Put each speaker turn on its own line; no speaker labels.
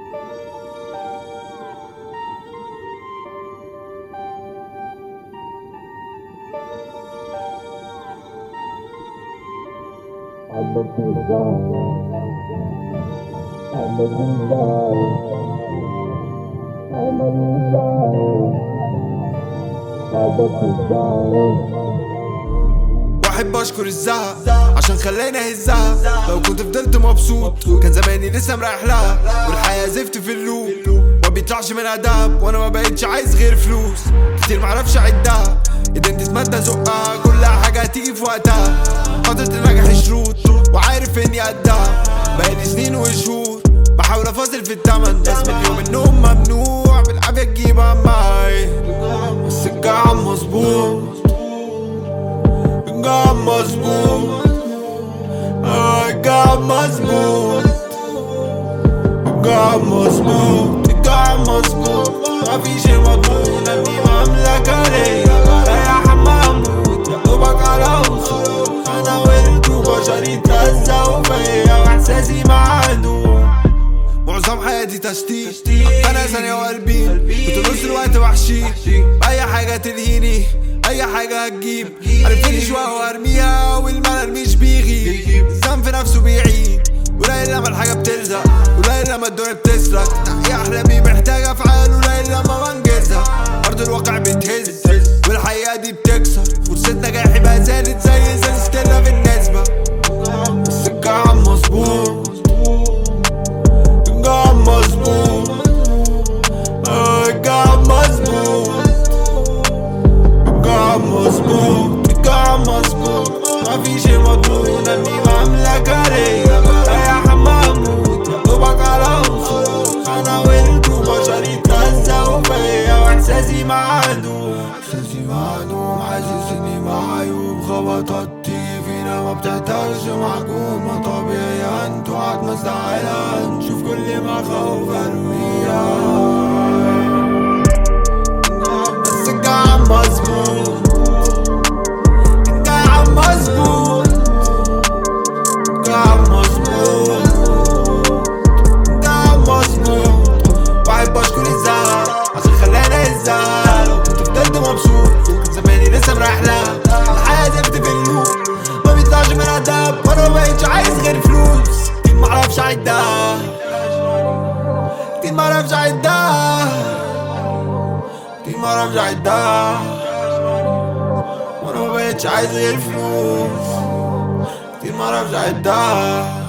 واحب اشكر الزهق عشان خلاني اهزها. لو كنت فضلت مبسوط كان زماني لسه مريح لها. والحياة زفت في اللوب ما بيطلعش من اداب، وانا ما بقتش عايز غير فلوس كتير معرفش اعدها. ايدين تتمدى زقها، كل حاجة هتيجي في وقتها. حاطط النجاح شروط وعارف اني قدها. بقالي سنين وشهور بحاول افاصل في التمن، بس من يوم النوم ممنوع بالعافية تجيبها معاي. بس الجعم مظبوط، الجعم مظبوط، الجعم مظبوط، الجعم مظبوط، الجعم مظبوط. مفيش مضمون اني مملكة ليا، بريح اما اموت يا دوبك على وصول. انا ولد وبشر يتهزقوا فيا واحساسي معدوم. معظم حياتي تشتيت، انا ثانية وقلبي كنت نص الوقت وحشي. اي حاجة تلهيني، اي حاجة هتجيب. عرفتني شوية وارميها والملل مش بيغيب. الذنب في نفسه بيعيد، قليل لما الحاجة بتلزق، قليل لما الدنيا بتسرق. تحقيق احلامي محتاجة افعال، قليل لما بنجزها. ارض الواقع بتهز والحقيقة دي بتكسر. فرصة نجاحي بقى زادت زي ستيلا في النسبة. بس الجعم مظبوط، الجعم مظبوط، الجعم مظبوط، الجعم مظبوط، الجعم مظبوط. مفيش مضمون اني مملكة ليا، بريح اما اموت يا دوبك على وصول. انا ولد وبشر يتهزقوا فيا واحساسي معدوم. احساسي معدوم، حاسس اني معيوب. خبطات تيجي فينا ما بتحتاجش محكوم. ما طبيعي انتوا قاعد مستعجلة نشوف كل ما خوف ارويها. بس الجعم مظبوط، الجعم مظبوط، الجعم مظبوط، الجعم مظبوط. واحب اشكر الزهق عشان خلاني اهزها. لو كنت فضلت مبسوط كان زماني لسه مريح لها. الحياة زفت في اللوب ما بيطلعش من اداب، وانا مبقتش عايز غير فلوس كتير معرفش اعدها، كتير معرفش اعدها، كتير معرفش اعدها. وانا مبقتش عايز غير فلوس كتير معرفش اعدها.